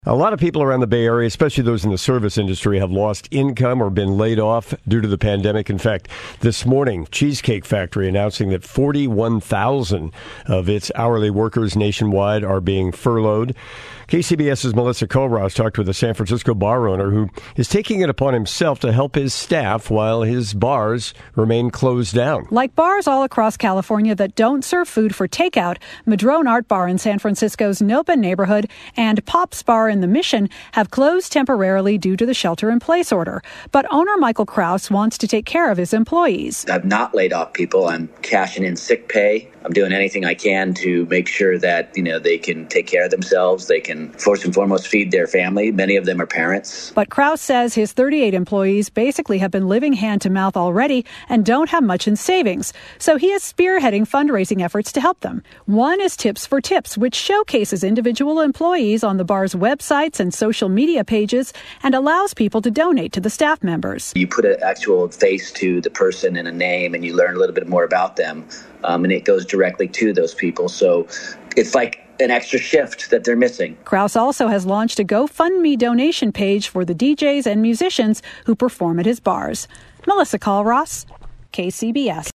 A lot of people around the Bay Area, especially those in the service industry, have lost income or been laid off due to the pandemic. In fact, this morning, Cheesecake Factory announcing that 41,000 of its hourly workers nationwide are being furloughed. KCBS's Melissa Kohlroas talked with a San Francisco bar owner who is taking it upon himself to help his staff while his bars remain closed down. Like bars all across California that don't serve food for takeout, Madrone Art Bar in San Francisco's Nopa neighborhood and Pop's Bar in the Mission have closed temporarily due to the shelter-in-place order. But owner Michael Kraus wants to take care of his employees. I've not laid off people. I'm cashing in sick pay. I'm doing anything I can to make sure that, they can take care of themselves. They can, first and foremost, feed their family. Many of them are parents. But Kraus says his 38 employees basically have been living hand to mouth already and don't have much in savings. So he is spearheading fundraising efforts to help them. One is Tips for Tips, which showcases individual employees on the bar's websites and social media pages and allows people to donate to the staff members. You put an actual face to the person and a name, and you learn a little bit more about them. And it goes directly to those people. So it's like an extra shift that they're missing. Kraus also has launched a GoFundMe donation page for the DJs and musicians who perform at his bars. Melissa Kohlroas, KCBS.